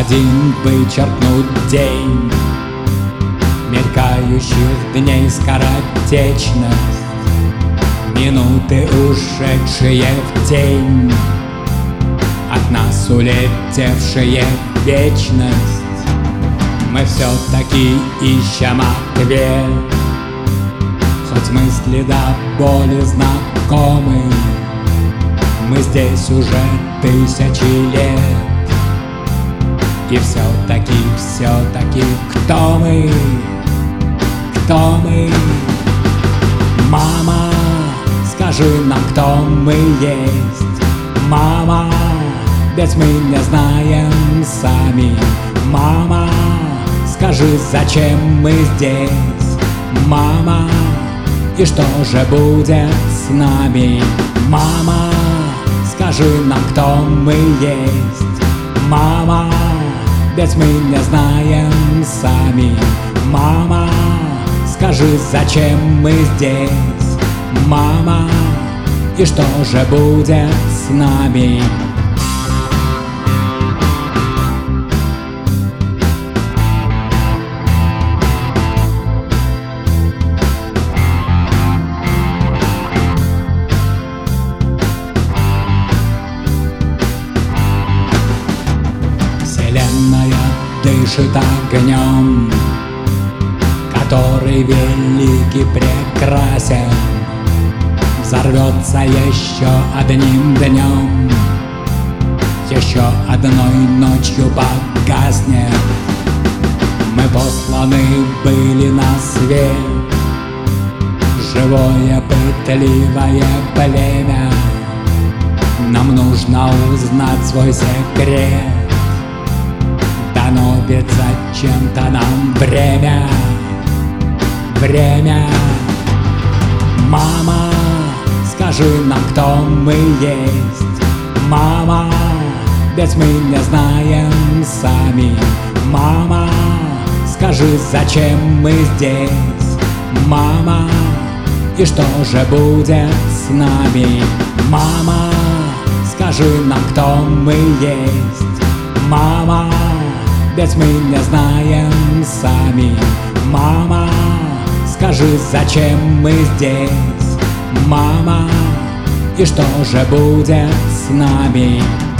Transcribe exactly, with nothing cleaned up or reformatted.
один вычеркнут день мелькающих дней скоротечность, минуты, ушедшие в тень, от нас улетевшие в вечность. Мы все-таки ищем ответ, хоть мысли до боли знакомы. Мы здесь уже тысячи лет, и все-таки, все-таки кто мы? Кто мы? Мама, скажи нам, кто мы есть. Мама, ведь мы не знаем сами. Мама, скажи, зачем мы здесь? Мама, и что же будет с нами? Мама, скажи нам, кто мы есть. Мама, ведь мы не знаем сами. Мама, скажи, зачем мы здесь? Мама, и что же будет с нами? Вселенная дышит огнем, который великий прекрасен, взорвется еще одним днем, еще одной ночью погаснет. Мы посланы были на свет, живое пытливое племя. Нам нужно узнать свой секрет, дано ведь зачем-то нам время. Время. Мама, скажи нам, кто мы есть. Мама, ведь мы не знаем сами. Мама, скажи, зачем мы здесь? Мама, и что же будет с нами? Мама, скажи нам, кто мы есть. Мама, ведь мы не знаем сами. Мама, скажи, зачем мы здесь? Мама, и что же будет с нами?